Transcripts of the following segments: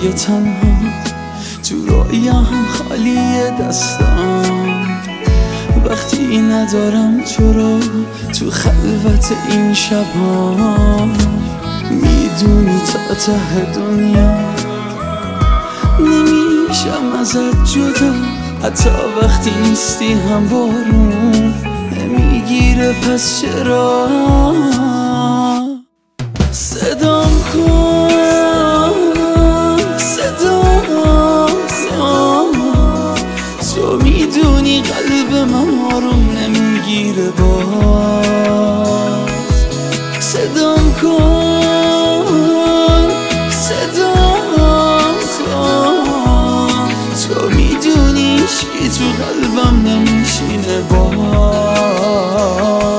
شبای تنها تو رایم خالی دستم، وقتی ندارم تو رو تو خلوت این شبها. میدونی تا ته دنیا نمیشم ازت جدا، حتی وقتی نیستی هم بارون نمیگیره، پس چرا صدام کن، صدام کن. تو میدونی قلب من آروم نمیگیره، باز صدام کن، صدام کن. تو میدونی هیچکی تو قلبم نمیشینه، باز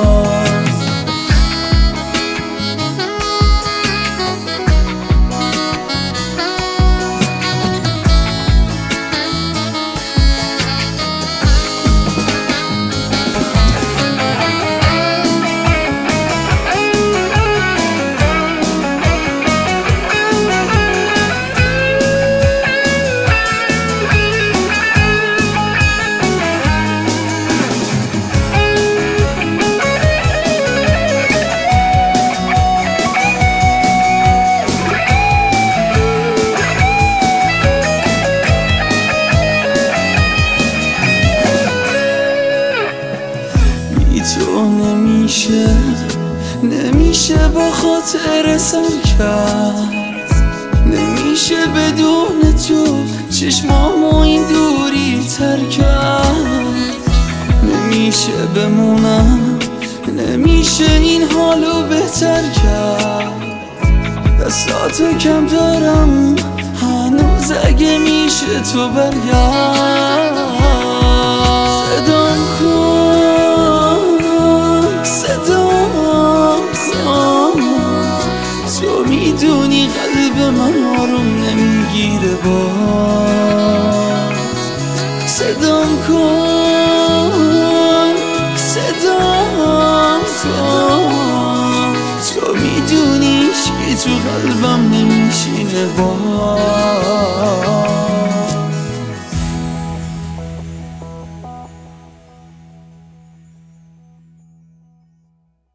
تو نمیشه با خاطر سر کرد، نمیشه بدون تو چشمامو این دوری تر کرد، نمیشه بمونم، نمیشه این حالو بهتر کرد. دستاتو کم دارم هنوز، اگه میشه تو برگرد. صدام کن، صدام کن. تو میدونی قلب من آروم نمیگیره، باز صدام کن، صدام کن. تو میدونی هیچکی تو قلبم نمیشینه، باز